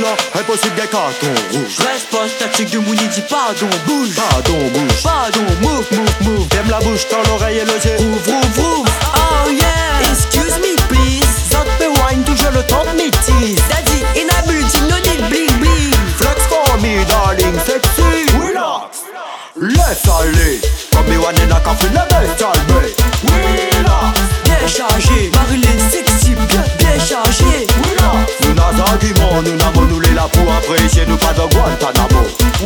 là, impossible des cartons rouges. Reste pas statique de Mouni, dis pardon, bouge. Pardon, bouge. Pardon, move, move, move. T'aimes la bouche dans l'oreille et le jet. Ouvre, ouvre, ouvre. Oh yeah. Excuse me please. Ça te fait wine, toujours le temps de métise. Daddy, in a building, no need bling bling. Flex for me, darling, sexy. Relax. Laisse aller. Comme me one in a café, la best alme. Relax. Bien chargé, Marilyn sexy, bien chargé. Relax. Nous n'avons argument, nous n'avons nous les là pour apprécier, nous pas de Guantanamo.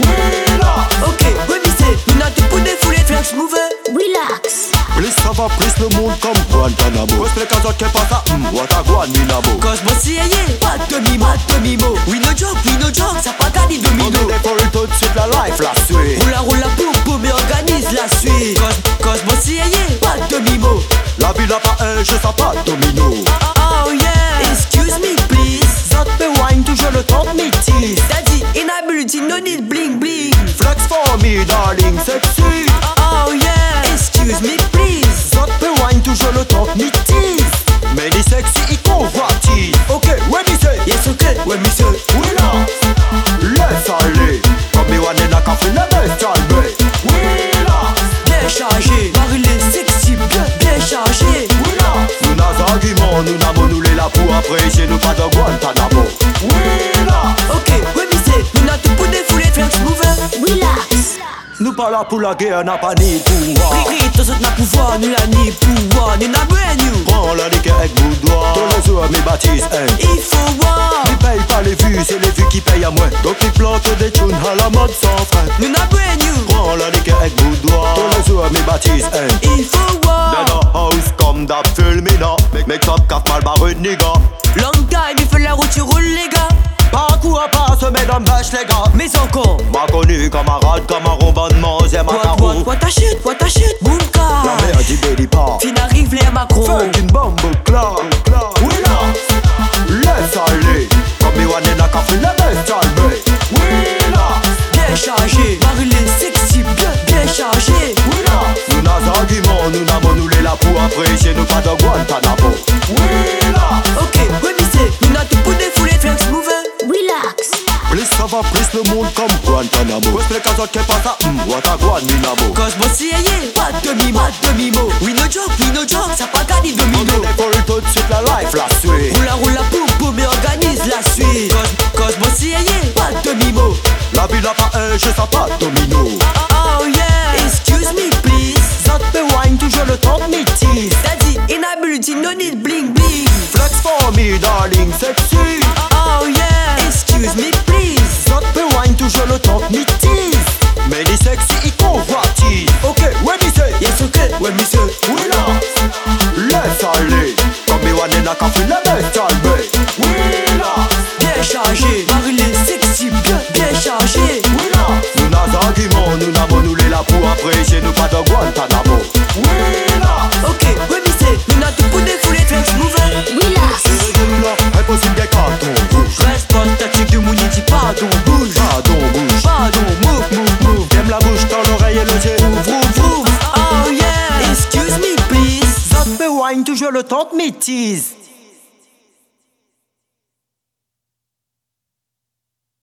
Relax. Ok, remisez, nous n'avons tout pour défouler, flex mover. Relax. Plus ça va, plus le monde comme Guantanamo. Plus les casottes qui passent à what a Guantanamo. Cosmo CIA, pas de mimo. We no joke, ça pas gagné de On mino. est pour une tout de suite la life, la suite. Roula, boum, boum, et organise la suite. Cosmo CIA, pas de mimo. La ville n'a pas un jeu, ça pas domino. Oh yeah. Excuse me please. Ça te fait wine, toujours le temps de métise. Daddy, in a building, no need bling bling. Flex for me, darling, sexy. Oh yeah. Excuse me please. Ça te fait wine, toujours le temps de métise. Mais les sexy, ils convoitisent. Ok, ouais, c'est. Yes, okay, ouais, monsieur. Relax. Laisse aller. Comme me one in a café, la best alme. Relax. Bien chargé, Marilyn sexy, bien chargé. Relax. Nous n'avons argument, nous n'avons nous les là pour apprécier, nous pas de Guantanamo. Relax. Ok, ouais, monsieur. Nous n'avons tout pour défouler, flex mover. Relax. Nous pas là pour la guerre, n'a pas ni pouvoir. Riri, tous autres n'a pouvoir, nous la ni pouvoir, nous n'a brand new. Prends la ligue avec boudoir. Tous les jours, mes baptises, hein. Il faut voir. Ils payent pas les vues, c'est les vues qui payent à moins. Donc ils plantent des tunes à la mode sans frein. Nous n'a brand new. Prends la ligue avec boudoir. Tous les jours, mes baptises, hein. Il faut voir. Dead house comme d'hab fulminant. Make top 4 mal barre nigga. Long time, il fait la route, tu roules les gars. Parcours à pas se met dans vache les gars. Mais encore. M'a connu camarade, comme un robonnement, c'est ma carreau. What ta shit, Moonka. La merde dit Béli pas. Fin arrive les Macron. Fucking bombe clap. Relax. Laisse aller. Comme me one in a café, la best alme. Relax. Bien chargé, Marilyn sexy, bien chargé. Relax. Nous n'avons argument, nous n'avons nous les là pour apprécier, nous pas de Guantanamo. Relax. Ok, remisez, nous n'avons tout pour défouler, flex mover. Relax. Plus ça va, plus le monde comme Guantanamo. Plus les casottes qui passent à what a Guantanamo. Cosmo CIA, pas de mimo. We no joke, ça pas gagné de On mino. est pour tout de suite la life, la suite. Roula, boum, boum, et organise la suite. Cosmo CIA, pas de mimo. La ville n'a pas un jeu, ça pas domino. Oh yeah. Excuse me please. Ça te fait wine, toujours le temps de métise. Daddy, in a building, no need bling bling. Flex for me, darling, sexy. Oh yeah. Excuse me please. Ça te fait wine, toujours le temps de métise. Mais les sexy, ils convoitisent. Ok, ouais, c'est. Yes, okay, ouais, monsieur. Relax. Laisse aller. Comme me one in a café, la best alme. Relax. Bien chargé, Marilyn sexy, bien chargé. Relax. Nous n'avons argument, nous n'avons nous les là pour apprécier, nous pas de Guantanamo. Relax. Ok, remisez, nous n'avons tout pour défouler, flex mover. Relax. C'est là, impossible des cartons rouges. Reste pas statique de Mouni, dis pardon, bouge. Pardon, bouge. Pardon, move. T'aimes la bouche dans l'oreille et le jet. Ouvre. Oh yeah. Excuse me please. Ça te fait wine, toujours le temps de métise.